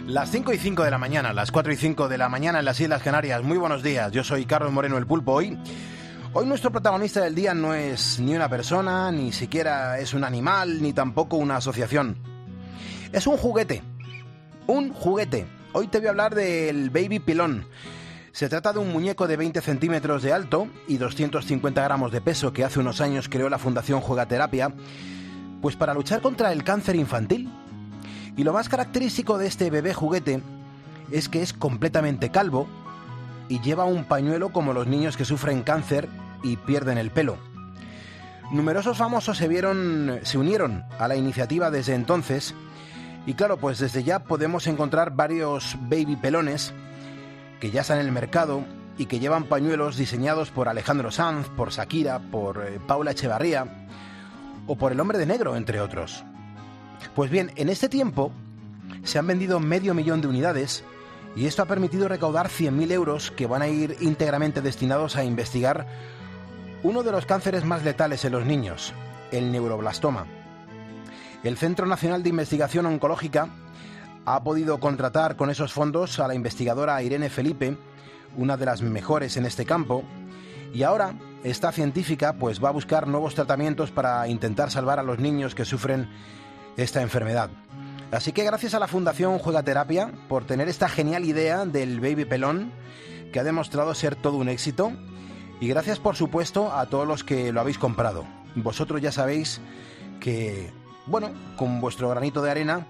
Las 5:05 de la mañana, las 4:05 de la mañana en las Islas Canarias. Muy buenos días, yo soy Carlos Moreno, el Pulpo. Hoy nuestro protagonista del día no es ni una persona, ni siquiera es un animal, ni tampoco una asociación. Es un juguete. Un juguete. Hoy te voy a hablar del Baby Pilón. Se trata de un muñeco de 20 centímetros de alto y 250 gramos de peso que hace unos años creó la Fundación Juegaterapia, pues para luchar contra el cáncer infantil. Y lo más característico de este bebé juguete es que es completamente calvo y lleva un pañuelo como los niños que sufren cáncer y pierden el pelo. Numerosos famosos se unieron a la iniciativa desde entonces y claro, pues desde ya podemos encontrar varios baby pelones que ya están en el mercado y que llevan pañuelos diseñados por Alejandro Sanz, por Shakira, por Paula Echevarría o por el Hombre de Negro, entre otros. Pues bien, en este tiempo se han vendido 500.000 de unidades y esto ha permitido recaudar 100.000 euros que van a ir íntegramente destinados a investigar uno de los cánceres más letales en los niños, el neuroblastoma. El Centro Nacional de Investigación Oncológica ha podido contratar con esos fondos a la investigadora Irene Felipe, una de las mejores en este campo, y ahora esta científica pues va a buscar nuevos tratamientos para intentar salvar a los niños que sufren esta enfermedad. Así que gracias a la Fundación Juegaterapia por tener esta genial idea del Baby Pelón, que ha demostrado ser todo un éxito, y gracias por supuesto a todos los que lo habéis comprado. Vosotros ya sabéis que, bueno, con vuestro granito de arena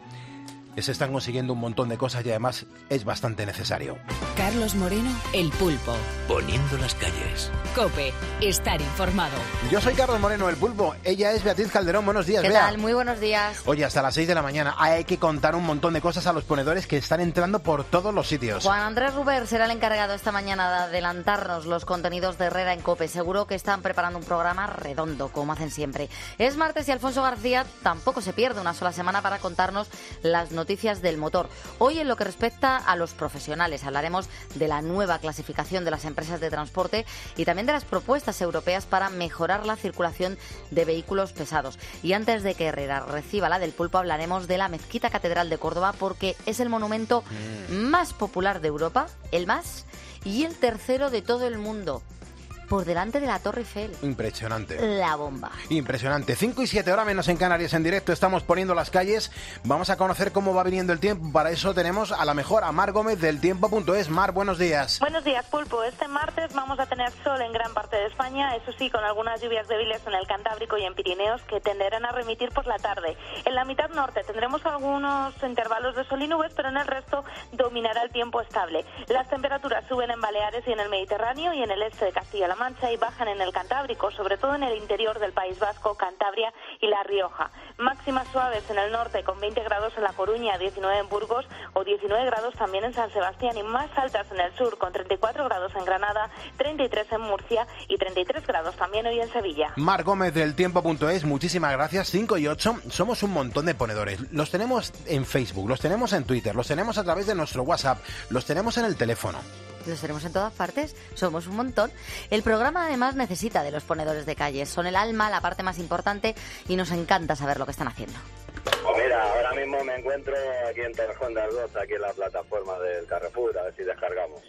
se están consiguiendo un montón de cosas y además es bastante necesario. Carlos Moreno, el Pulpo. Poniendo las calles. COPE, estar informado. Yo soy Carlos Moreno, el Pulpo. Ella es Beatriz Calderón. Buenos días, ¿Qué Bea. tal? Muy buenos días. Oye, hasta las 6 de la mañana hay que contar un montón de cosas a los ponedores que están entrando por todos los sitios. Juan Andrés Ruber será el encargado esta mañana de adelantarnos los contenidos de Herrera en COPE. Seguro que están preparando un programa redondo, como hacen siempre. Es martes y Alfonso García tampoco se pierde una sola semana para contarnos las noticias del motor. Hoy, en lo que respecta a los profesionales, hablaremos de la nueva clasificación de las empresas de transporte y también de las propuestas europeas para mejorar la circulación de vehículos pesados. Y antes de que Herrera reciba la del Pulpo, hablaremos de la Mezquita Catedral de Córdoba, porque es el monumento más popular de Europa, el más, y el tercero de todo el mundo, por delante de la Torre Eiffel. Impresionante. La bomba. Impresionante. 5:07, hora menos en Canarias, en directo. Estamos poniendo las calles. Vamos a conocer cómo va viniendo el tiempo. Para eso tenemos a la mejor, a Mar Gómez del Tiempo.es. Mar, buenos días. Buenos días, Pulpo. Este martes vamos a tener sol en gran parte de España, eso sí, con algunas lluvias débiles en el Cantábrico y en Pirineos que tenderán a remitir por la tarde. En la mitad norte tendremos algunos intervalos de sol y nubes, pero en el resto dominará el tiempo estable. Las temperaturas suben en Baleares y en el Mediterráneo y en el este de Castilla-La Mancha y bajan en el Cantábrico, sobre todo en el interior del País Vasco, Cantabria y La Rioja. Máximas suaves en el norte con 20 grados en La Coruña, 19 en Burgos o 19 grados también en San Sebastián y más altas en el sur con 34 grados en Granada, 33 en Murcia y 33 grados también hoy en Sevilla. Mar Gómez del Tiempo.es, muchísimas gracias. 5 y 8, somos un montón de ponedores. Los tenemos en Facebook, los tenemos en Twitter, los tenemos a través de nuestro WhatsApp, los tenemos en el teléfono. Los tenemos en todas partes, somos un montón. El programa además necesita de los ponedores de calles. Son el alma, la parte más importante y nos encanta saber lo que están haciendo. Pues mira, ahora mismo me encuentro aquí en Torrejón de Ardoz, aquí en la plataforma del Carrefour, a ver si descargamos.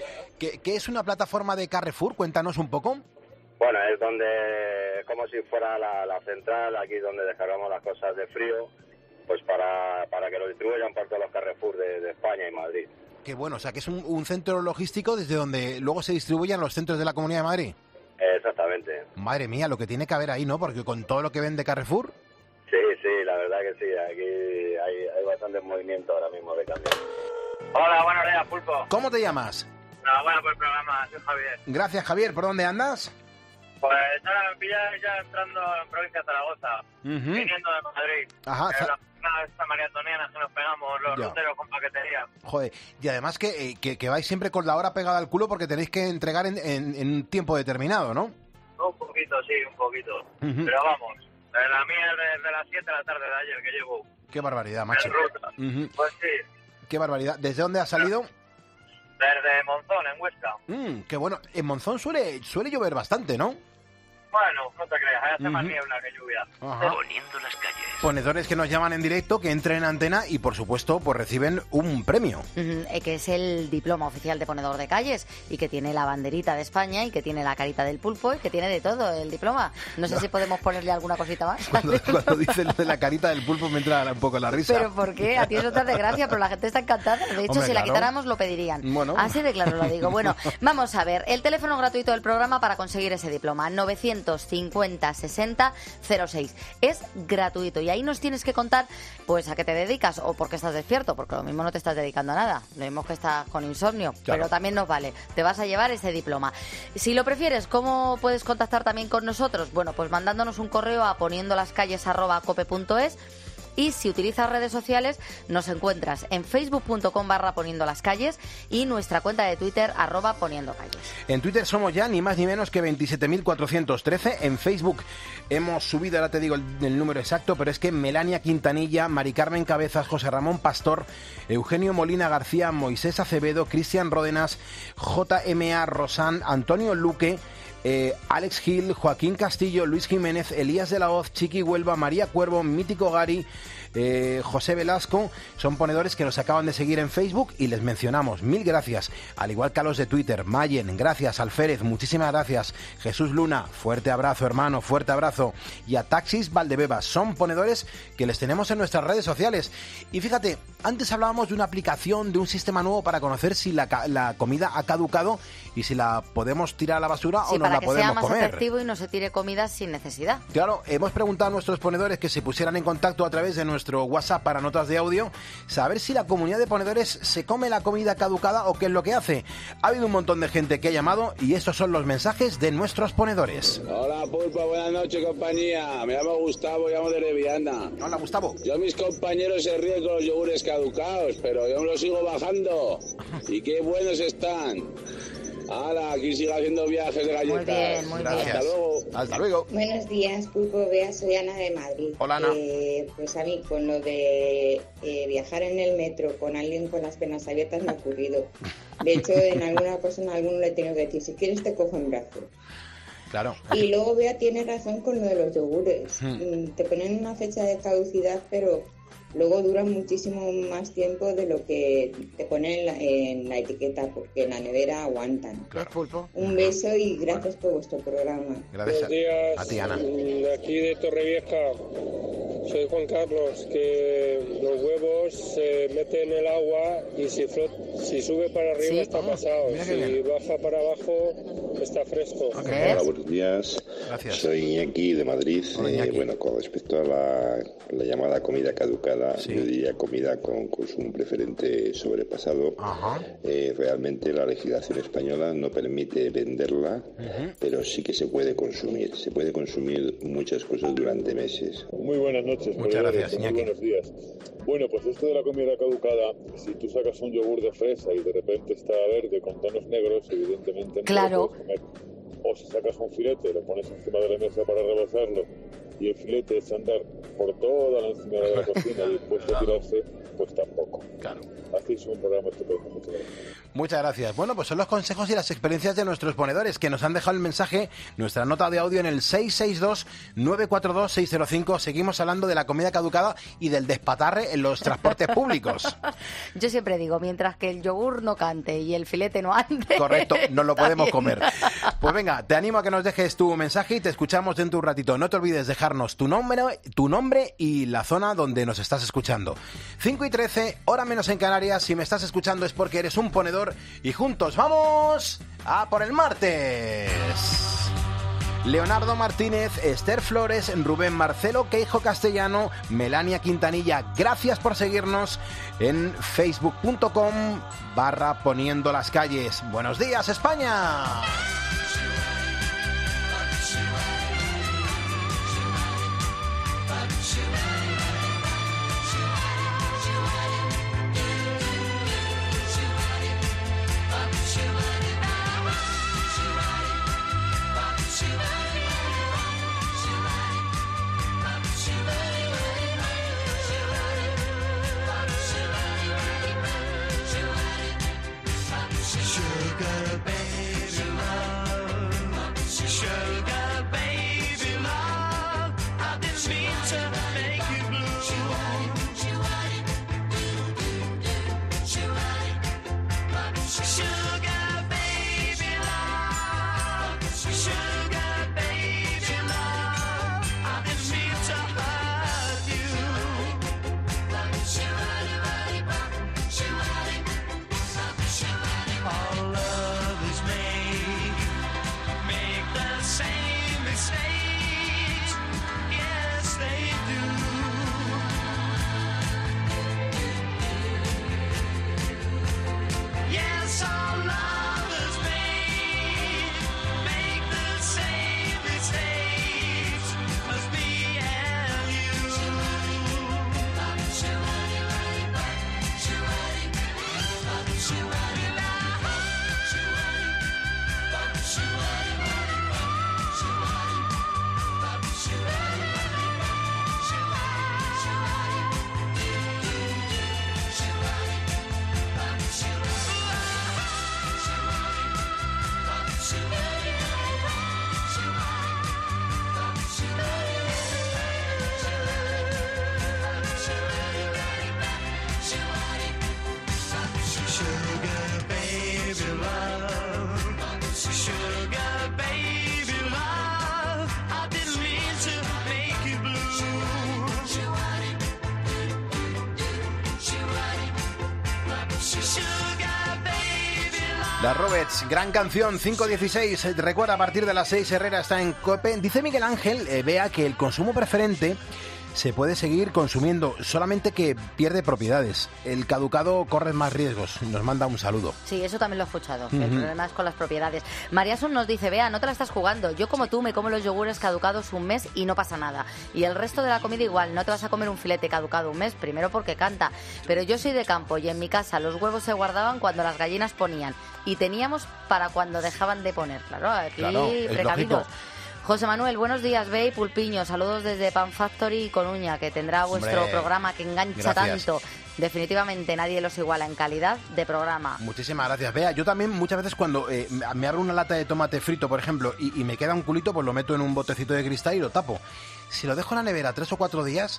¿Qué es una plataforma de Carrefour? Cuéntanos un poco. Bueno, es donde, como si fuera la central, aquí donde descargamos las cosas de frío, pues para que lo distribuyan por todos los Carrefour de España y Madrid. Qué bueno, o sea que es un centro logístico desde donde luego se distribuyen los centros de la Comunidad de Madrid. Exactamente. Madre mía, lo que tiene que haber ahí, ¿no? Porque con todo lo que vende Carrefour... Sí, la verdad que sí, aquí hay bastante movimiento ahora mismo de cambio. Hola, buenos días, Pulpo. ¿Cómo te llamas? Enhorabuena por el programa, soy Javier. Gracias, Javier. ¿Por dónde andas? Pues ahora me pillas ya entrando en provincia de Zaragoza, viniendo de Madrid. Ajá. La esta María Antoniana que nos pegamos los ruteros con paquetería. Joder, y además que vais siempre con la hora pegada al culo porque tenéis que entregar en un tiempo determinado, ¿no? Un poquito, sí, un poquito. Pero vamos, la mía es de las 7 de la tarde de ayer que llevo. Qué barbaridad, macho. En ruta. Pues sí. Qué barbaridad. ¿Desde dónde has salido? Desde Monzón, en Huesca. Qué bueno. En Monzón suele llover bastante, ¿no? Bueno, no te creas, hace más niebla que lluvia. Poniendo las calles. Ponedores que nos llaman en directo, que entren en antena y, por supuesto, pues reciben un premio. Que es el diploma oficial de ponedor de calles y que tiene la banderita de España y que tiene la carita del pulpo y que tiene de todo el diploma. No sé si podemos ponerle alguna cosita más. Cuando dices lo de la carita del pulpo me entra un poco la risa. ¿Pero por qué? A ti eso te hace gracia, pero la gente está encantada. De hecho, Hombre, si la claro. quitáramos lo pedirían. Bueno. Así de claro lo digo. Bueno, vamos a ver. El teléfono gratuito del programa para conseguir ese diploma, 950 60 06. Es gratuito y ahí nos tienes que contar pues a qué te dedicas o por qué estás despierto, porque lo mismo no te estás dedicando a nada. Lo mismo que estás con insomnio, Claro. pero también nos vale. Te vas a llevar ese diploma. Si lo prefieres, ¿cómo puedes contactar también con nosotros? Bueno, pues mandándonos un correo a poniendolascalles@cope.es. Y si utilizas redes sociales, nos encuentras en facebook.com/poniendolascalles y nuestra cuenta de Twitter @poniendocalles. En Twitter somos ya ni más ni menos que 27.413. En Facebook hemos subido, ahora te digo el número exacto, pero es que Melania Quintanilla, Mari Carmen Cabezas, José Ramón Pastor, Eugenio Molina García, Moisés Acevedo, Cristian Ródenas, JMA Rosán, Antonio Luque, Alex Gil, Joaquín Castillo, Luis Jiménez, Elías de la Hoz, Chiqui Huelva, María Cuervo, Mítico Gari, José Velasco, son ponedores que nos acaban de seguir en Facebook y les mencionamos. Mil gracias. Al igual que a los de Twitter, Mayen, gracias. Alférez, muchísimas gracias. Jesús Luna, fuerte abrazo, hermano, fuerte abrazo. Y a Taxis Valdebebas, son ponedores que les tenemos en nuestras redes sociales. Y fíjate, antes hablábamos de una aplicación, de un sistema nuevo para conocer si la comida ha caducado y si la podemos tirar a la basura o no la podemos comer. Para que sea más efectivo y no se tire comida sin necesidad. Claro, hemos preguntado a nuestros ponedores que se pusieran en contacto a través de nuestro WhatsApp para notas de audio, saber si la comunidad de ponedores se come la comida caducada o qué es lo que hace. Ha habido un montón de gente que ha llamado y estos son los mensajes de nuestros ponedores. Hola Pulpo, buenas noches compañía. Me llamo Gustavo, llamo de Leviana. Hola Gustavo. Yo mis compañeros se ríen con los yogures caducados, pero yo me los sigo bajando. Y qué buenos están. ¡Hala! Aquí sigue haciendo viajes de galletas. Muy bien, muy bien. Hasta luego. Hasta luego. Buenos días, Pulpo. Bea, soy Ana de Madrid. Hola, Ana. Pues a mí, con lo de viajar en el metro con alguien con las piernas abiertas me ha ocurrido. De hecho, en alguna ocasión a alguno le he tenido que decir, si quieres te cojo en brazos. Claro. Y luego Bea tiene razón con lo de los yogures. Te ponen una fecha de caducidad, pero luego duran muchísimo más tiempo de lo que te ponen en la etiqueta, porque en la nevera aguantan. Claro. Pulpo. Un beso y gracias por vuestro programa. Gracias Buenos días, a ti, Ana. De aquí de Torrevieja, soy Juan Carlos, que los huevos se meten en el agua y si sube para arriba Sí. está pasado, Mira qué si bien. baja para abajo está fresco. Ok. Hola, buenos días. Gracias. Soy Iñaki de Madrid. Hola, Iñaki. Bueno, con respecto a la llamada comida caducada, Sí. yo diría comida con consumo preferente sobrepasado. Ajá. Realmente la legislación española no permite venderla, pero sí que se puede consumir. Se puede consumir muchas cosas durante meses. Muy buenas noches. Muchas gracias, Iñaki. Buenos días. Bueno, pues esto de la comida caducada, si tú sacas un yogur de fresa y de repente está verde con tonos negros, evidentemente no Claro. lo puedes comer. O si sacas un filete, lo pones encima de la mesa para rebozarlo y el filete echa a andar por toda la encimera de la cocina y después de tirarse, pues tampoco. Claro. Hacéis un programa estupendo. Muchas gracias. Muchas gracias. Bueno, pues son los consejos y las experiencias de nuestros ponedores que nos han dejado el mensaje, nuestra nota de audio en el 662-942-605. Seguimos hablando de la comida caducada y del despatarre en los transportes públicos. Yo siempre digo, mientras que el yogur no cante y el filete no ande. Correcto, no lo está podemos bien. comer. Pues venga, te animo a que nos dejes tu mensaje y te escuchamos dentro de un ratito. No te olvides dejarnos tu nombre y la zona donde nos estás escuchando. 5:13, hora menos en Canarias. Si me estás escuchando es porque eres un ponedor y juntos vamos a por el martes. Leonardo Martínez, Esther Flores, Rubén Marcelo, Queijo Castellano, Melania Quintanilla, gracias por seguirnos en facebook.com/poniendo las calles. Buenos días, España. Sugar baby love. La Roberts, gran canción, 5:16. Recuerda, a partir de las 6, Herrera está en COPE. Dice Miguel Ángel, vea que el consumo preferente se puede seguir consumiendo, solamente que pierde propiedades. El caducado corre más riesgos. Nos manda un saludo. Sí, eso también lo he escuchado. El problema es con las propiedades. Mariasun nos dice, vea, no te la estás jugando. Yo como tú me como los yogures caducados un mes y no pasa nada. Y el resto de la comida igual. No te vas a comer un filete caducado un mes, primero porque canta. Pero yo soy de campo y en mi casa los huevos se guardaban cuando las gallinas ponían. Y teníamos para cuando dejaban de poner. Claro, aquí precavidos. José Manuel, buenos días, Bey, Pulpiño, saludos desde Pan Factory y Coruña, que tendrá vuestro programa que engancha tanto. Definitivamente nadie los iguala en calidad de programa. Muchísimas gracias, Bea. Yo también muchas veces cuando me abro una lata de tomate frito, por ejemplo, y me queda un culito, pues lo meto en un botecito de cristal y lo tapo. Si lo dejo en la nevera 3 o 4 días...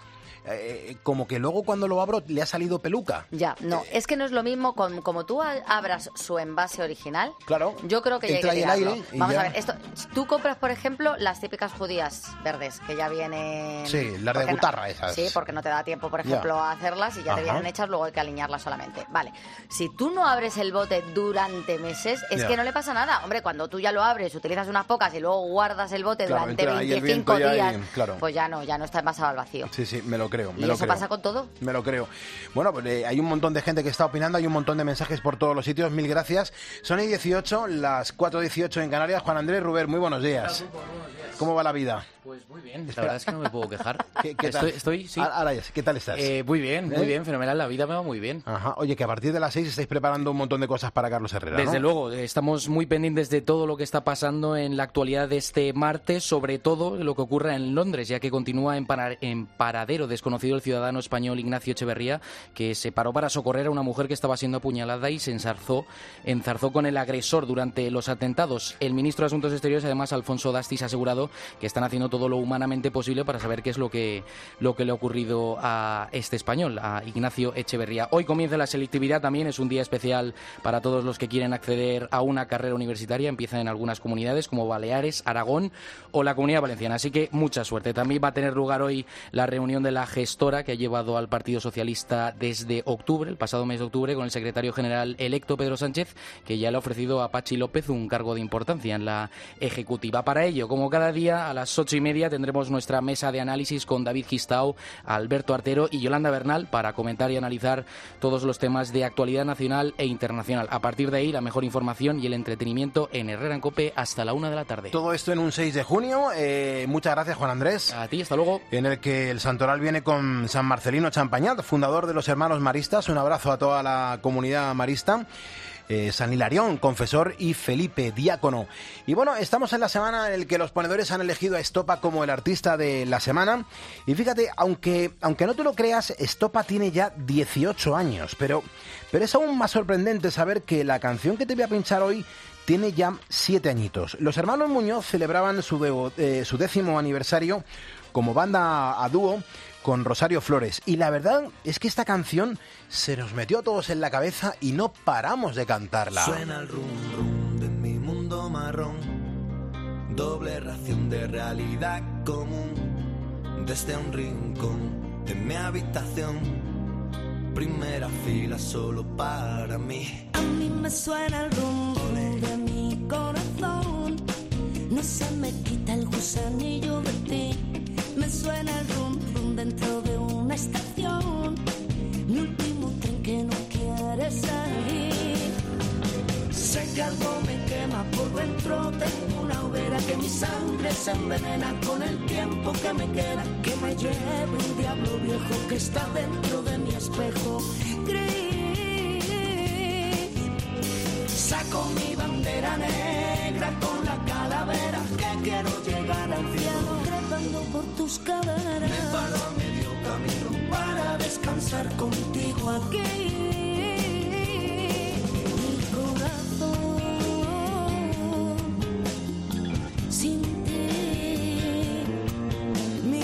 como que luego cuando lo abro le ha salido peluca. Ya, no, es que no es lo mismo como tú abras su envase original. Claro. Yo creo que ya hay que tirarlo. Vamos ya. A ver, esto, tú compras, por ejemplo, las típicas judías verdes, que ya vienen... Sí, las de guitarra esas. Sí, porque no te da tiempo, por ejemplo, a hacerlas y ya te vienen hechas, luego hay que alinearlas solamente. Vale, si tú no abres el bote durante meses, es que no le pasa nada. Hombre, cuando tú ya lo abres, utilizas unas pocas y luego guardas el bote durante 25 días, pues ya no está envasado al vacío. Sí, sí, me lo creo. ¿Y eso pasa con todo? Me lo creo. Bueno, pues hay un montón de gente que está opinando, hay un montón de mensajes por todos los sitios, mil gracias. Son y 18, las 4:18 en Canarias. Juan Andrés, Ruber, muy buenos días. ¿Cómo va la vida? Pues muy bien, la verdad es que no me puedo quejar. ¿Qué tal? Sí. Ahora, ¿qué tal estás? Muy bien, fenomenal, la vida me va muy bien. Ajá. Oye, que a partir de las 6 estáis preparando un montón de cosas para Carlos Herrera, Desde luego, estamos muy pendientes de todo lo que está pasando en la actualidad de este martes, sobre todo lo que ocurre en Londres, ya que continúa en paradero desconocido el ciudadano español Ignacio Echeverría, que se paró para socorrer a una mujer que estaba siendo apuñalada y se enzarzó con el agresor durante los atentados. El ministro de Asuntos Exteriores, además, Alfonso Dastis, ha asegurado que están haciendo todo lo humanamente posible para saber qué es lo que le ha ocurrido a este español, a Ignacio Echeverría. Hoy comienza la selectividad también, es un día especial para todos los que quieren acceder a una carrera universitaria. Empieza en algunas comunidades como Baleares, Aragón o la Comunidad Valenciana, así que mucha suerte. También va a tener lugar hoy la reunión de la gestora que ha llevado al Partido Socialista desde octubre, el pasado mes de octubre, con el secretario general electo Pedro Sánchez, que ya le ha ofrecido a Pachi López un cargo de importancia en la ejecutiva. Para ello, como cada día, a las 8:30 tendremos nuestra mesa de análisis con David Gistau, Alberto Artero y Yolanda Bernal para comentar y analizar todos los temas de actualidad nacional e internacional. A partir de ahí, la mejor información y el entretenimiento en Herrera en COPE hasta la 1 de la tarde. Todo esto en un 6 de junio. Muchas gracias, Juan Andrés. A ti, hasta luego. En el que el santoral viene con San Marcelino Champañat, fundador de los Hermanos Maristas. Un abrazo a toda la comunidad marista. San Hilarión, confesor, y Felipe, diácono. Y bueno, estamos en la semana en la que los ponedores han elegido a Estopa como el artista de la semana. Y fíjate, aunque no te lo creas, Estopa tiene ya 18 años. Pero es aún más sorprendente saber que la canción que te voy a pinchar hoy tiene ya 7 añitos. Los hermanos Muñoz celebraban su 10º aniversario como banda a dúo con Rosario Flores. Y la verdad es que esta canción se nos metió a todos en la cabeza y no paramos de cantarla. Suena el rum rum de mi mundo marrón, doble ración de realidad común, desde un rincón de mi habitación, primera fila solo para mí. A mí me suena el rum rum de mi corazón, no se me quita el gusanillo de ti. Me suena el rum rum dentro de una estación, mi último tren que no quiere salir. Sé que algo me quema por dentro, tengo una hoguera que mi sangre se envenena con el tiempo que me queda, que me lleve un diablo viejo que está dentro de mi espejo gris. Saco mi bandera negra con la calavera, que quiero llegar al cielo trepando por tus caderas. Me paro a medio camino para descansar contigo aquí. Sin ti, mi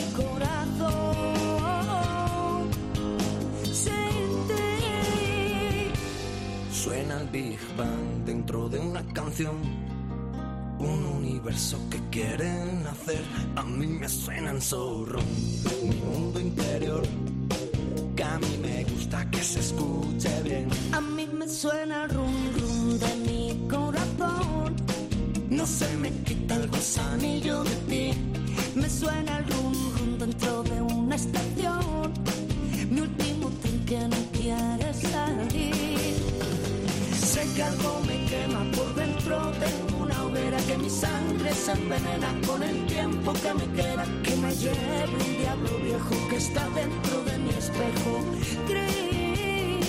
corazón, sin ti. Suena el Big Bang dentro de una canción, un universo que quieren hacer. A mí me suenan zorro, mi mundo interior, que a mí me gusta que se escuche bien. A mí me suena el rum rum de mi corazón, no se me quita el gusanillo de ti. Me suena el rum rum dentro de una estación, mi último tren que no quiere salir. Sé que algo me quema por dentro, tengo una hoguera que mi sangre se envenena con el tiempo que me queda, que me lleve un diablo viejo que está dentro de mi espejo gris.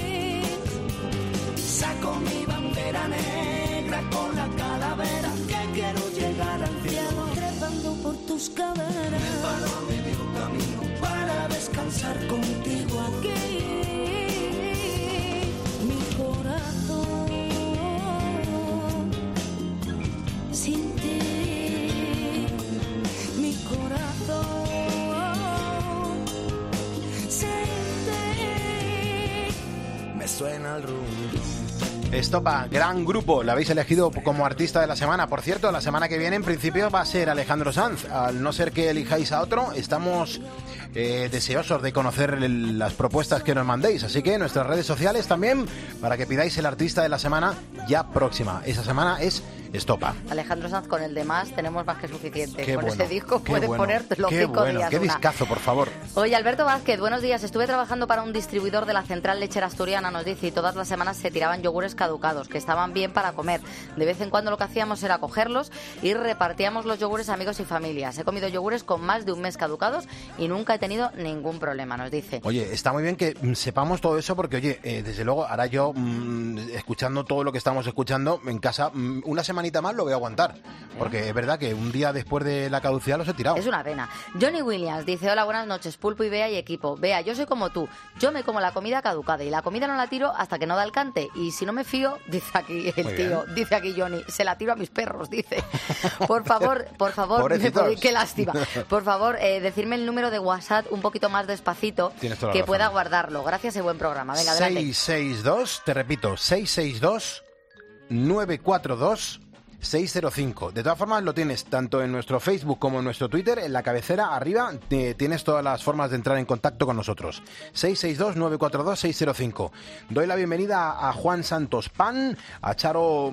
Saco mi bandera negra con la calavera, que quiero llegar al cielo trepando por tus caderas. Me paro a medio camino para descansar contigo aquí. Mi corazón, sin ti, mi corazón, sin ti. Me suena el rumbo. Estopa, gran grupo, lo habéis elegido como artista de la semana. Por cierto, la semana que viene en principio va a ser Alejandro Sanz. Al no ser que elijáis a otro, estamos deseosos de conocer las propuestas que nos mandéis. Así que en nuestras redes sociales también, para que pidáis el artista de la semana ya próxima. Esa semana es Estopa. Alejandro Sanz con el de más tenemos más que suficiente. Qué con bueno, ese disco qué puedes bueno, ponerte los qué 5 bueno, días. qué discazo, por favor. Oye, Alberto Vázquez, buenos días. Estuve trabajando para un distribuidor de la central lechera asturiana, nos dice, y todas las semanas se tiraban yogures caducados, que estaban bien para comer. De vez en cuando lo que hacíamos era cogerlos y repartíamos los yogures a amigos y familias. He comido yogures con más de un mes caducados y nunca he tenido ningún problema, nos dice. Oye, está muy bien que sepamos todo eso porque, oye, desde luego, ahora yo, escuchando todo lo que estamos escuchando en casa, una semanita más lo voy a aguantar. Porque es verdad que un día después de la caducidad los he tirado. Es una pena. Johnny Williams dice, hola, buenas noches, Pulpo y Bea y equipo. Bea, yo soy como tú. Yo me como la comida caducada y la comida no la tiro hasta que no da el cante. Y si no me fío, dice aquí el tío, dice aquí Johnny, se la tiro a mis perros, dice. Por favor, qué lástima. Por favor, decirme el número de WhatsApp un poquito más despacito, que pueda guardarlo. Gracias y buen programa. Venga, adelante. 662, te repito, 662 942 605. De todas formas, lo tienes tanto en nuestro Facebook como en nuestro Twitter. En la cabecera arriba tienes todas las formas de entrar en contacto con nosotros. 662-942-605. Doy la bienvenida a Juan Santos Pan, a Charo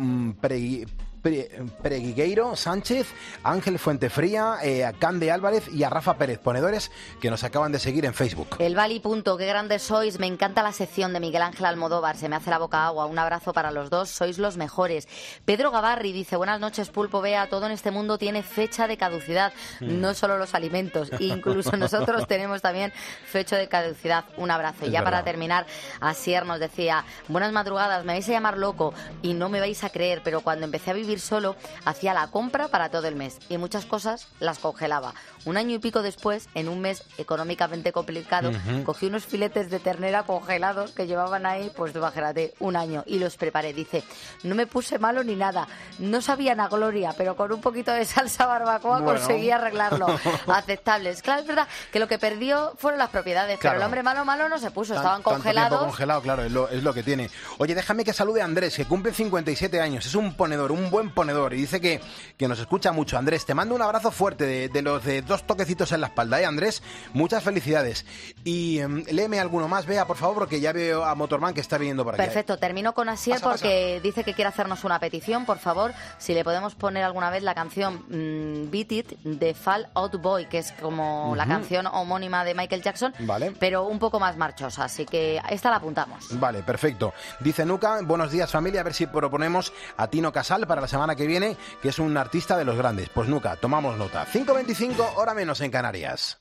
Preguigueiro Sánchez, Ángel Fuentefría, a Cande Álvarez y a Rafa Pérez, ponedores que nos acaban de seguir en Facebook. El Bali Punto, qué grandes sois, me encanta la sección de Miguel Ángel Almodóvar, se me hace la boca agua, un abrazo para los dos, sois los mejores. Pedro Gavarri dice, buenas noches Pulpo, Bea, todo en este mundo tiene fecha de caducidad, no solo los alimentos, incluso nosotros tenemos también fecha de caducidad, un abrazo. Y ya para terminar, Asier nos decía, buenas madrugadas, me vais a llamar loco y no me vais a creer, pero cuando empecé a vivir vivir solo, hacía la compra para todo el mes y muchas cosas las congelaba. Un año y pico después, en un mes económicamente complicado, cogí unos filetes de ternera congelados que llevaban ahí, pues imagínate, un año, y los preparé. Dice, no me puse malo ni nada, no sabían a gloria, pero con un poquito de salsa barbacoa conseguí arreglarlo. Aceptables. Claro, es verdad que lo que perdió fueron las propiedades, pero el hombre malo no se puso, estaban congelados. Congelado, claro, es lo que tiene. Oye, déjame que salude a Andrés, que cumple 57 años, es un ponedor, un buen ponedor, y dice que nos escucha mucho. Andrés, te mando un abrazo fuerte de los de 2 toquecitos en la espalda, Andrés, muchas felicidades. Y léeme alguno más, Bea, por favor, porque ya veo a Motorman que está viniendo por aquí. Perfecto, termino con Asier porque dice que quiere hacernos una petición, por favor, si le podemos poner alguna vez la canción Beat It de Fall Out Boy, que es como la canción homónima de Michael Jackson, pero un poco más marchosa, así que esta la apuntamos. Vale, perfecto. Dice Nuca, buenos días familia, a ver si proponemos a Tino Casal para la semana que viene, que es un artista de los grandes. Pues Nuca, tomamos nota. 5:25, hora menos en Canarias.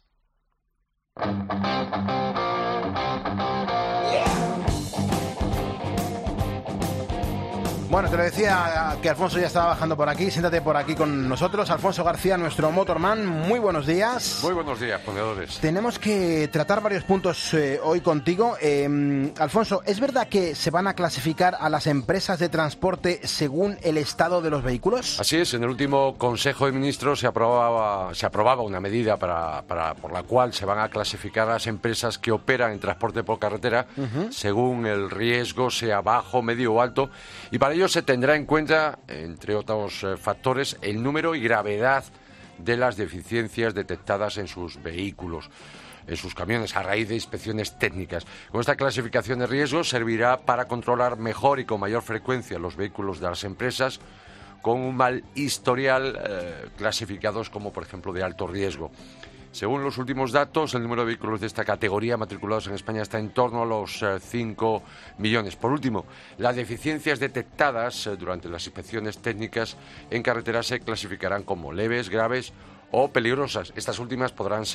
Bueno, te lo decía que Alfonso ya estaba bajando por aquí. Siéntate por aquí con nosotros. Alfonso García, nuestro Motorman. Muy buenos días. Muy buenos días, ponedores. Tenemos que tratar varios puntos hoy contigo. Alfonso, ¿es verdad que se van a clasificar a las empresas de transporte según el estado de los vehículos? Así es. En el último Consejo de Ministros se aprobaba una medida por la cual se van a clasificar a las empresas que operan en transporte por carretera según el riesgo sea bajo, medio o alto. Y para ello se tendrá en cuenta, entre otros factores, el número y gravedad de las deficiencias detectadas en sus vehículos, en sus camiones, a raíz de inspecciones técnicas. Con esta clasificación de riesgos servirá para controlar mejor y con mayor frecuencia los vehículos de las empresas con un mal historial, clasificados como, por ejemplo, de alto riesgo. Según los últimos datos, el número de vehículos de esta categoría matriculados en España está en torno a los 5 millones. Por último, las deficiencias detectadas durante las inspecciones técnicas en carretera se clasificarán como leves, graves o peligrosas. Estas últimas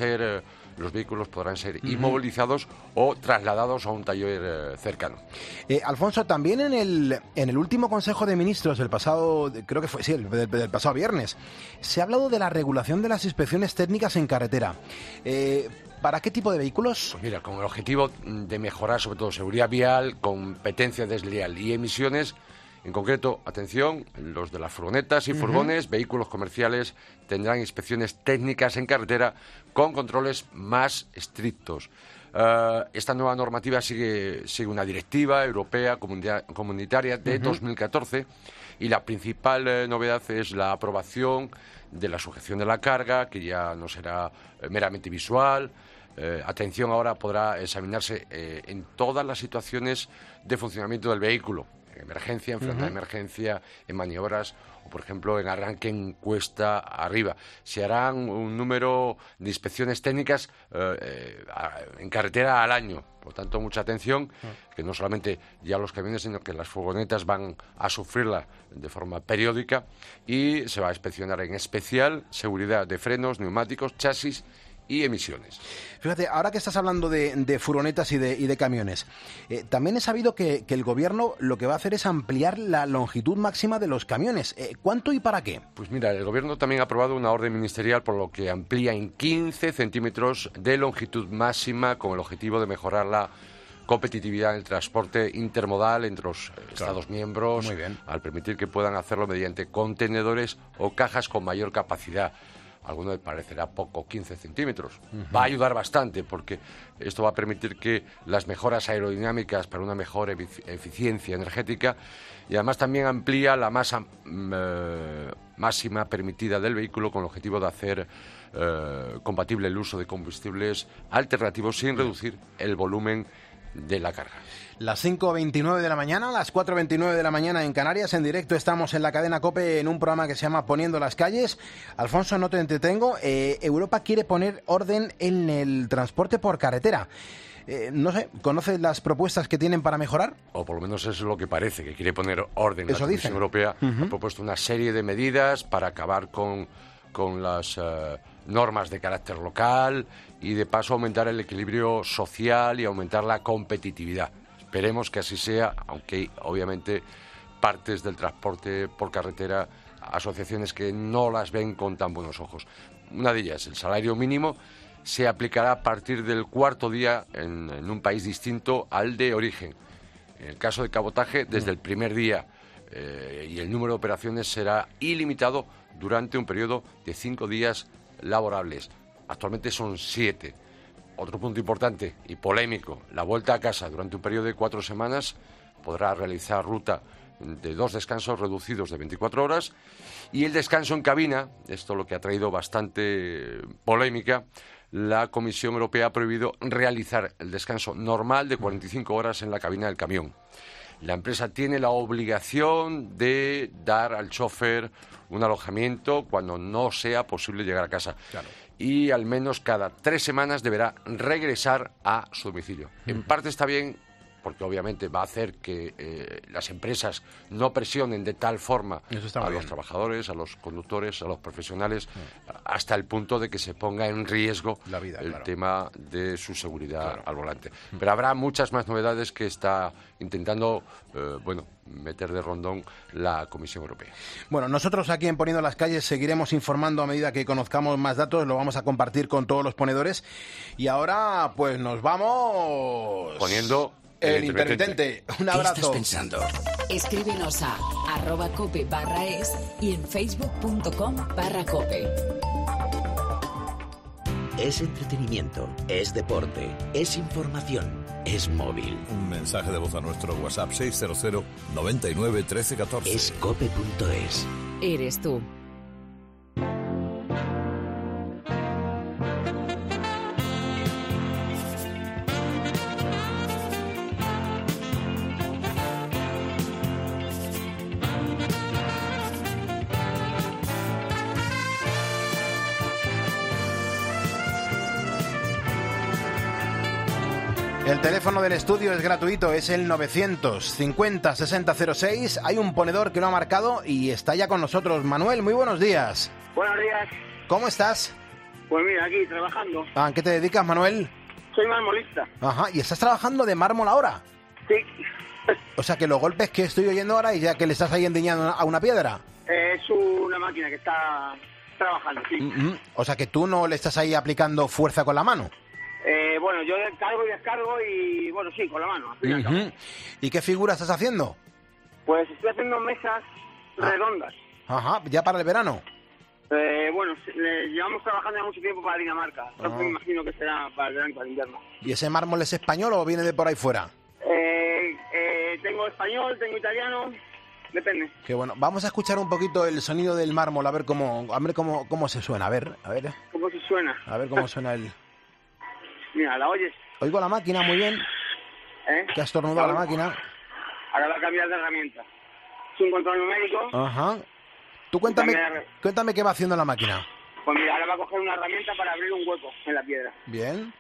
los vehículos podrán ser inmovilizados o trasladados a un taller cercano. Alfonso, también en el último Consejo de Ministros del pasado, creo que fue, sí, del pasado viernes, se ha hablado de la regulación de las inspecciones técnicas en carretera. ¿Para qué tipo de vehículos? Pues mira, con el objetivo de mejorar sobre todo seguridad vial, competencia desleal y emisiones. En concreto, atención, los de las furgonetas y furgones, vehículos comerciales, tendrán inspecciones técnicas en carretera con controles más estrictos. Esta nueva normativa sigue una directiva europea comunitaria de 2014 y la principal novedad es la aprobación de la sujeción de la carga, que ya no será meramente visual. Atención, ahora podrá examinarse en todas las situaciones de funcionamiento del vehículo. En emergencia, en frente de emergencia, en maniobras o, por ejemplo, en arranque en cuesta arriba. Se harán un número de inspecciones técnicas en carretera al año. Por tanto, mucha atención, que no solamente ya los camiones, sino que las furgonetas van a sufrirla de forma periódica y se va a inspeccionar en especial seguridad de frenos, neumáticos, chasis y emisiones. Fíjate, ahora que estás hablando de furgonetas y de camiones, también he sabido que el Gobierno lo que va a hacer es ampliar la longitud máxima de los camiones. ¿Cuánto y para qué? Pues mira, el Gobierno también ha aprobado una orden ministerial por lo que amplía en 15 centímetros de longitud máxima con el objetivo de mejorar la competitividad en el transporte intermodal entre los Estados miembros, muy bien, al permitir que puedan hacerlo mediante contenedores o cajas con mayor capacidad. A alguno le parecerá poco 15 centímetros. Va a ayudar bastante porque esto va a permitir que las mejoras aerodinámicas para una mejor eficiencia energética y además también amplía la masa máxima permitida del vehículo con el objetivo de hacer compatible el uso de combustibles alternativos sin reducir el volumen de la carga. Las 5:29 de la mañana, las 4:29 de la mañana en Canarias, en directo estamos en la cadena COPE en un programa que se llama Poniendo las calles. Alfonso, no te entretengo, Europa quiere poner orden en el transporte por carretera. No sé, ¿conoces las propuestas que tienen para mejorar? O por lo menos eso es lo que parece, que quiere poner orden. Eso la Comisión dicen. Europea ha propuesto una serie de medidas para acabar con las normas de carácter local y de paso aumentar el equilibrio social y aumentar la competitividad. Esperemos que así sea, aunque obviamente partes del transporte por carretera asociaciones que no las ven con tan buenos ojos. Una de ellas, el salario mínimo, se aplicará a partir del cuarto día en un país distinto al de origen. En el caso de cabotaje, desde el primer día, y el número de operaciones será ilimitado durante un periodo de 5 días laborables. Actualmente son 7. Otro punto importante y polémico, la vuelta a casa durante un periodo de 4 semanas podrá realizar ruta de 2 descansos reducidos de 24 horas y el descanso en cabina, esto lo que ha traído bastante polémica. La Comisión Europea ha prohibido realizar el descanso normal de 45 horas en la cabina del camión. La empresa tiene la obligación de dar al chofer un alojamiento cuando no sea posible llegar a casa. Claro. Y al menos cada 3 semanas deberá regresar a su domicilio. En parte está bien, porque obviamente va a hacer que las empresas no presionen de tal forma a los trabajadores, a los conductores, a los profesionales, hasta el punto de que se ponga en riesgo la vida, el tema de su seguridad al volante. Pero habrá muchas más novedades que está intentando meter de rondón la Comisión Europea. Bueno, nosotros aquí en Poniendo las Calles seguiremos informando a medida que conozcamos más datos, lo vamos a compartir con todos los ponedores y ahora pues nos vamos poniendo el intermitente. Un abrazo. ¿Qué estás pensando? Escríbenos a @cope/es y en facebook.com/cope. Es entretenimiento, es deporte, es información, es móvil. Un mensaje de voz a nuestro WhatsApp 600 99 13 14. Es cope.es. Eres tú. El teléfono del estudio es gratuito, es el 950 6006. Hay un ponedor que lo ha marcado y está ya con nosotros. Manuel, muy buenos días. Buenos días. ¿Cómo estás? Pues mira, aquí trabajando. ¿A qué te dedicas, Manuel? Soy marmolista. Ajá, ¿y estás trabajando de mármol ahora? Sí. O sea que los golpes que estoy oyendo ahora y ya que le estás ahí endiñando a una piedra. Es una máquina que está trabajando, sí. O sea que tú no le estás ahí aplicando fuerza con la mano. Bueno, yo cargo y descargo y, bueno, sí, con la mano. ¿Y qué figura estás haciendo? Pues estoy haciendo mesas redondas. Ajá, ¿ya para el verano? Bueno, llevamos trabajando ya mucho tiempo para Dinamarca. Entonces me imagino que será para el verano y para el invierno. ¿Y ese mármol es español o viene de por ahí fuera? Tengo español, tengo italiano, depende. Qué bueno. Vamos a escuchar un poquito el sonido del mármol, a ver cómo se suena. A ver. ¿Cómo se suena? A ver cómo suena el... Mira, ¿la oyes? Oigo la máquina muy bien. Que ha estornudado la máquina. Ahora va a cambiar de herramienta. Es un control numérico. Ajá. Tú cuéntame qué va haciendo la máquina. Pues mira, ahora va a coger una herramienta para abrir un hueco en la piedra. Bien.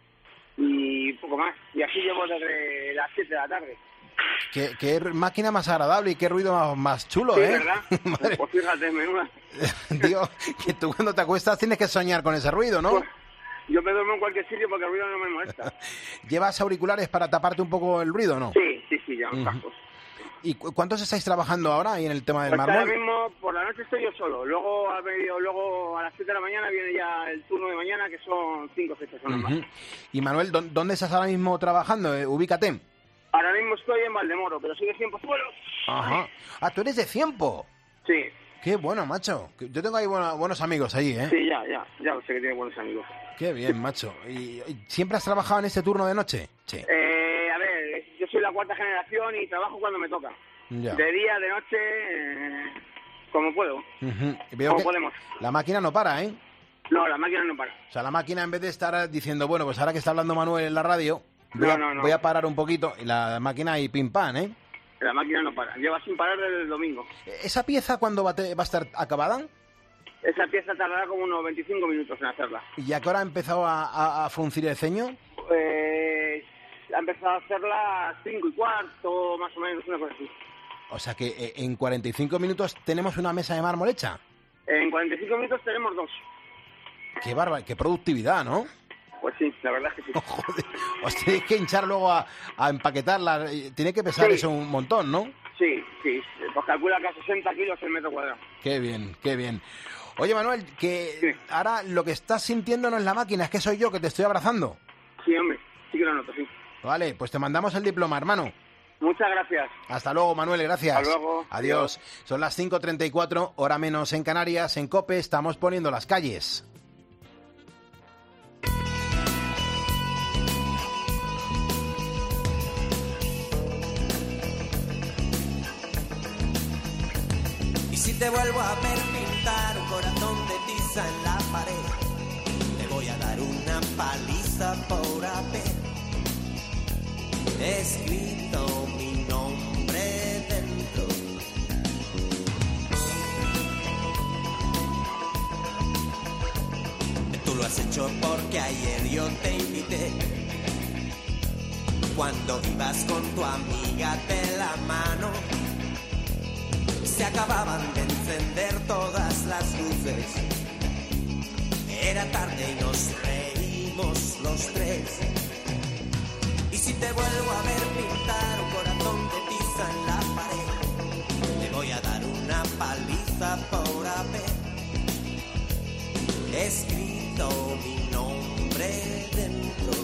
Y poco más. Y así llevo desde las 7 de la tarde. Qué máquina más agradable y qué ruido más chulo, sí, ¿eh? ¿Verdad? Pues fíjate, menuda. Digo, que tú cuando te acuestas tienes que soñar con ese ruido, ¿no? Pues, yo me duermo en cualquier sitio porque el ruido no me molesta. ¿Llevas auriculares para taparte un poco el ruido, no? Sí, ya los cascos. ¿Y cuántos estáis trabajando ahora ahí en el tema del mármol? Ahora mismo, por la noche estoy yo solo. Luego a las 7 de la mañana viene ya el turno de mañana, que son 5 personas más. Y Manuel, ¿dónde estás ahora mismo trabajando? Ubícate. Ahora mismo estoy en Valdemoro, pero soy de Cienpozuelos. Ajá. Ah, ¿tú eres de Ciempo? Sí. Qué bueno, macho. Yo tengo ahí buenos amigos allí, ¿eh? Sí, ya lo sé que tiene buenos amigos. Qué bien, macho. ¿Y siempre has trabajado en este turno de noche? Sí. A ver, yo soy la 4ª generación y trabajo cuando me toca. Ya. De día, de noche, como puedo. Veo como que podemos. La máquina no para, ¿eh? No, la máquina no para. O sea, la máquina en vez de estar diciendo, bueno, pues ahora que está hablando Manuel en la radio, voy a parar un poquito, y la máquina y pim pam, ¿eh? La máquina no para. Lleva sin parar desde el domingo. ¿Esa pieza cuándo va a estar acabada? Esa pieza tardará como unos 25 minutos en hacerla. ¿Y a qué hora ha empezado a fruncir el ceño? Pues ha empezado a hacerla a 5:15, más o menos, una cosa así. O sea que en 45 minutos tenemos una mesa de mármol hecha. En 45 minutos tenemos 2. Qué bárbaro, qué productividad, ¿no? Pues sí, la verdad es que sí. Joder, os tenéis que hinchar luego a empaquetarla. Tiene que pesar eso un montón, ¿no? Sí, pues calcula que a 60 kilos el metro cuadrado. Qué bien, qué bien. Oye, Manuel, que ahora lo que estás sintiendo no es la máquina, es que soy yo que te estoy abrazando. Sí, hombre, sí que lo noto, sí. Vale, pues te mandamos el diploma, hermano. Muchas gracias. Hasta luego, Manuel, gracias. Hasta luego. Adiós. Son las 5:34, hora menos en Canarias. En COPE estamos poniendo las calles. Y si te vuelvo a ver pintar un corazón de tiza en la pared, te voy a dar una paliza por haber escrito mi nombre dentro. Tú lo has hecho porque ayer yo te invité, cuando ibas con tu amiga de la mano. Se acababan de encender todas las luces. Era tarde y nos reímos los tres. Y si te vuelvo a ver pintar un corazón de tiza en la pared, te voy a dar una paliza por haber escrito mi nombre dentro.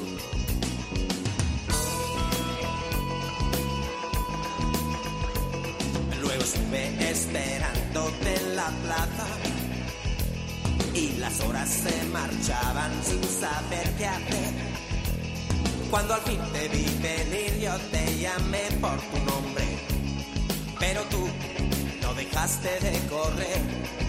Luego estuve esperándote en la plaza y las horas se marchaban sin saber qué hacer. Cuando al fin te vi venir yo te llamé por tu nombre, pero tú no dejaste de correr.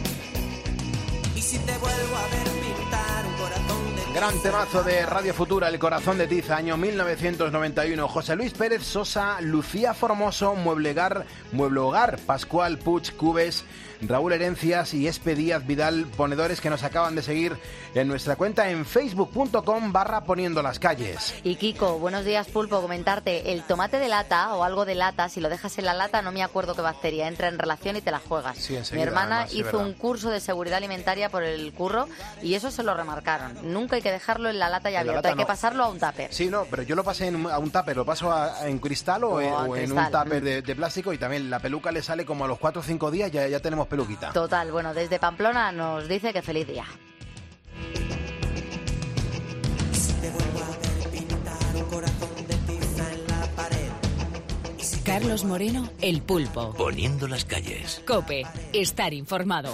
Y si te vuelvo a ver pintar un corazón de Gran temazo de Radio Futura, El corazón de tiza, año 1991. José Luis Pérez Sosa, Lucía Formoso, Mueble Hogar, Pascual Puig Cubes, Raúl Herencias y Espe Díaz Vidal, ponedores que nos acaban de seguir en nuestra cuenta en facebook.com/poniendo las calles. Y Kiko, buenos días, Pulpo, comentarte, el tomate de lata o algo de lata, si lo dejas en la lata, no me acuerdo qué bacteria, entra en relación y te la juegas. Sí, enseguida, mi hermana además, sí, hizo verdad. un curso de seguridad alimentaria por el curro y eso se lo remarcaron. Nunca hay que dejarlo en la lata ya En la abierta, lata hay que no. pasarlo a un tupper. Sí, no, pero yo lo pasé a un tupper, lo paso en cristal o en un cristal. tupper de plástico, y también la peluca le sale como a los 4 o 5 días, ya tenemos peluquita. Total, bueno, desde Pamplona nos dice que feliz día. Carlos Moreno, El Pulpo. Poniendo las calles. COPE, estar informado.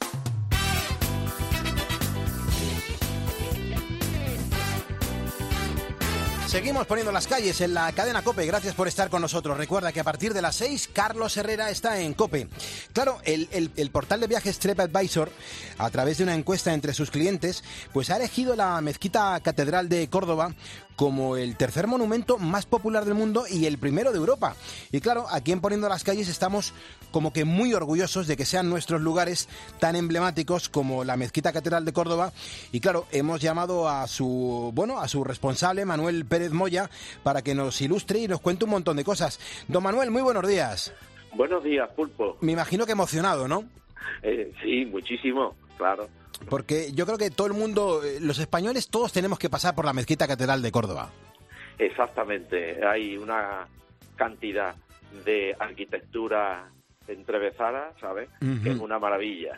Seguimos poniendo las calles en la cadena COPE. Gracias por estar con nosotros. Recuerda que a partir de las 6, Carlos Herrera está en COPE. Claro, el portal de viajes TripAdvisor, a través de una encuesta entre sus clientes, pues ha elegido la Mezquita Catedral de Córdoba como el tercer monumento más popular del mundo y el primero de Europa. Y claro, aquí en Poniendo las Calles estamos como que muy orgullosos de que sean nuestros lugares tan emblemáticos como la Mezquita Catedral de Córdoba. Y claro, hemos llamado a su responsable, Manuel Pérez Moya, para que nos ilustre y nos cuente un montón de cosas. Don Manuel, muy buenos días. Buenos días, Pulpo. Me imagino que emocionado, ¿no? Sí, muchísimo, claro. Porque yo creo que todo el mundo, los españoles, todos tenemos que pasar por la Mezquita Catedral de Córdoba. Exactamente. Hay una cantidad de arquitectura entrevezada, ¿sabes? Ujú. Que es una maravilla,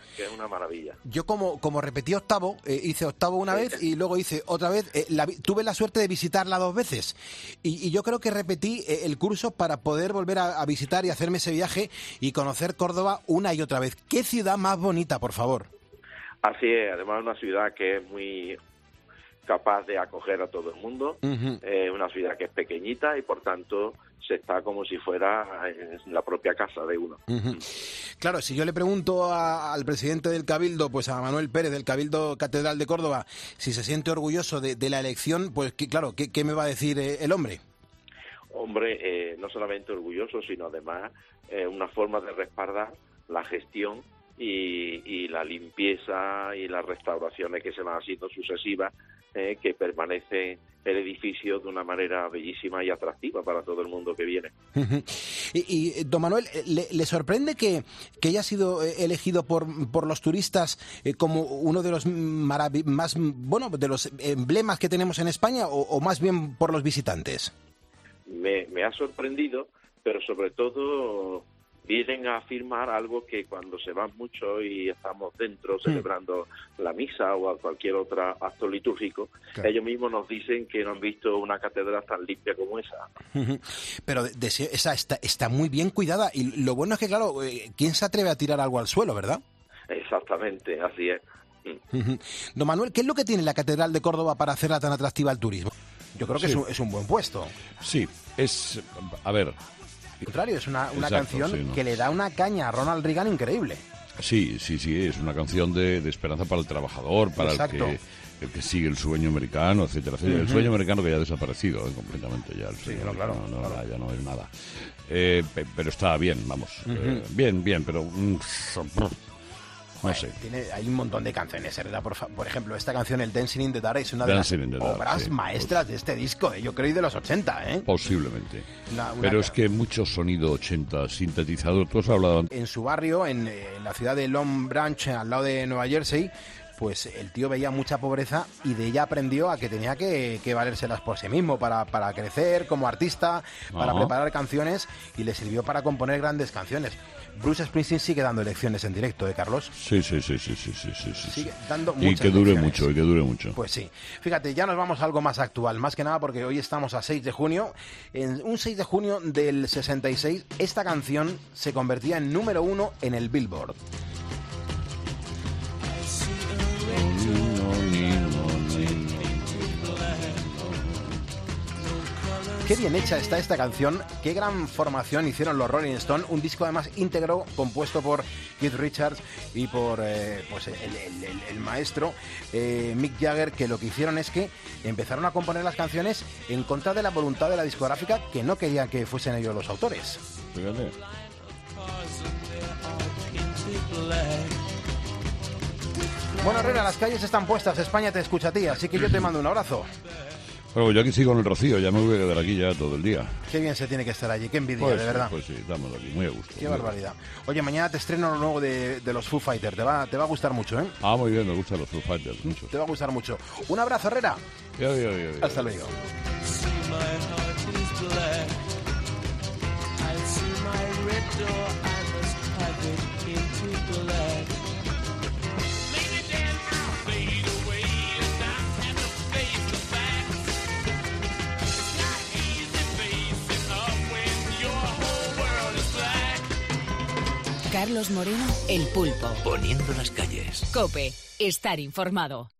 Yo como repetí octavo, hice octavo una vez y luego hice otra vez, tuve la suerte de visitarla 2 veces y yo creo que repetí el curso para poder volver a visitar y hacerme ese viaje y conocer Córdoba una y otra vez. ¿Qué ciudad más bonita, por favor? Así es, además una ciudad que es muy capaz de acoger a todo el mundo, una ciudad que es pequeñita y por tanto se está como si fuera en la propia casa de uno. Ujú. Claro, si yo le pregunto al presidente del Cabildo, pues a Manuel Pérez del Cabildo Catedral de Córdoba, si se siente orgulloso de la elección, pues claro, ¿qué me va a decir el hombre? Hombre, no solamente orgulloso, sino además una forma de respaldar la gestión y la limpieza y las restauraciones que se van haciendo sucesivas, que permanece el edificio de una manera bellísima y atractiva para todo el mundo que viene. Ujú. Y don Manuel, ¿le sorprende que haya sido elegido por los turistas como uno de los de los emblemas que tenemos en España o más bien por los visitantes? Me ha sorprendido, pero sobre todo vienen a afirmar algo que cuando se van mucho y estamos dentro celebrando la misa o cualquier otro acto litúrgico, ellos mismos nos dicen que no han visto una catedral tan limpia como esa. Pero esa está muy bien cuidada, y lo bueno es que, claro, ¿quién se atreve a tirar algo al suelo, verdad? Exactamente, así es. Don Manuel, ¿qué es lo que tiene la Catedral de Córdoba para hacerla tan atractiva al turismo? Yo creo que es un buen puesto. Sí, a ver... Al contrario, es una canción que le da una caña a Ronald Reagan increíble. Sí, es una canción de esperanza para el trabajador, para el que sigue el sueño americano, etcétera, etcétera. El sueño americano que ya ha desaparecido completamente, ya el sueño ya no es nada. Pero está bien, vamos. Bien, pero... no sé. Hay un montón de canciones, ¿verdad? Por ejemplo, esta canción, el Dancing in the Dark, es una de las obras maestras de este disco, yo creo, y de los 80, ¿eh? Posiblemente. Pero es que mucho sonido 80, sintetizador, tú has hablado... En su barrio, en la ciudad de Long Branch, al lado de Nueva Jersey, pues el tío veía mucha pobreza y de ella aprendió a que tenía que valérselas por sí mismo para crecer como artista, para preparar canciones, y le sirvió para componer grandes canciones. Bruce Springsteen sigue dando lecciones en directo, Carlos? Sí. Sigue dando muchas y que dure lecciones. mucho. Pues sí. Fíjate, ya nos vamos a algo más actual, más que nada porque hoy estamos a 6 de junio. En un 6 de junio del 66, esta canción se convertía en número 1 en el Billboard. Qué bien hecha está esta canción, qué gran formación hicieron los Rolling Stones, un disco además íntegro compuesto por Keith Richards y por pues el maestro Mick Jagger, que lo que hicieron es que empezaron a componer las canciones en contra de la voluntad de la discográfica, que no querían que fuesen ellos los autores. Fíjate. Bueno, Herrera, las calles están puestas, España te escucha a ti, así que yo te mando un abrazo. Bueno, yo aquí sigo en el Rocío, ya me voy a quedar aquí ya todo el día. Qué bien se tiene que estar allí, qué envidia, pues de verdad. Pues sí, estamos aquí, muy a gusto. Qué barbaridad. Oye, mañana te estreno lo nuevo de los Foo Fighters, te va a gustar mucho, ¿eh? Muy bien, me gustan los Foo Fighters mucho. Te va a gustar mucho. Un abrazo, Herrera. Ya. Hasta luego. Carlos Moreno, El Pulpo. Poniendo las calles. COPE, estar informado.